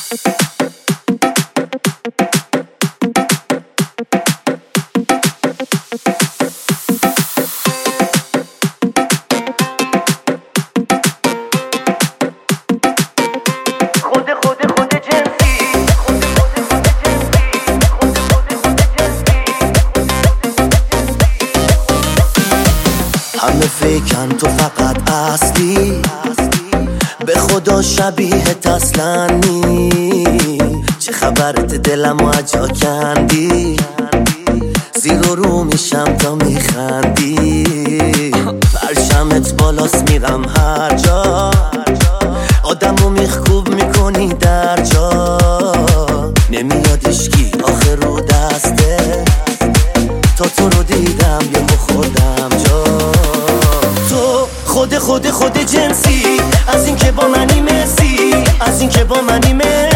همه فکرن تو فقط اصلی، به خدا شبیهت اصلا نی. چه خبرت دلم و اجا کندی، زیر و رو میشم تا میخندی. پرشمت بالاست میرم هر جا، آدمو میخکوب میکنی در جا. نمیاد اشکی آخر رو دسته، تا تو رو دیدم یه خودم جا. تو خود جنسی، از این که با منی مرسی، از این که با منی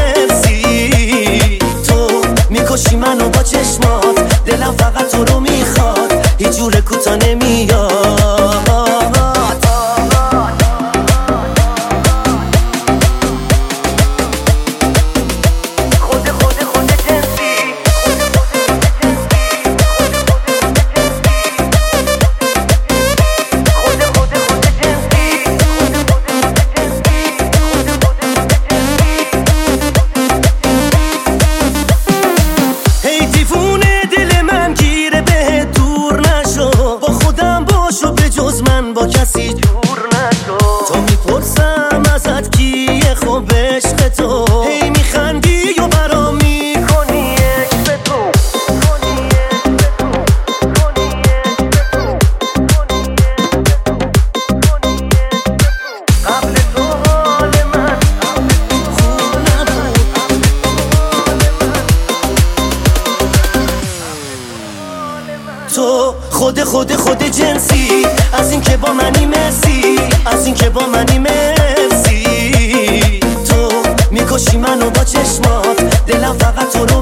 مرسی. تو میکشی منو با چشمات، دلم فقط تو رو میخواد، هیچ جور کوتا نمیاد. با کسی دور نشو، تو میپرسم ازت کیه خوب عشق تو، هی میخندی و برام میکنی عشق تو. قبل تو حال من خوب نبود، تو خود جنسی، از این که با منی مرسی، از این که با منی مرسی. تو میکشی منو با چشمات، دلم فقط تو رو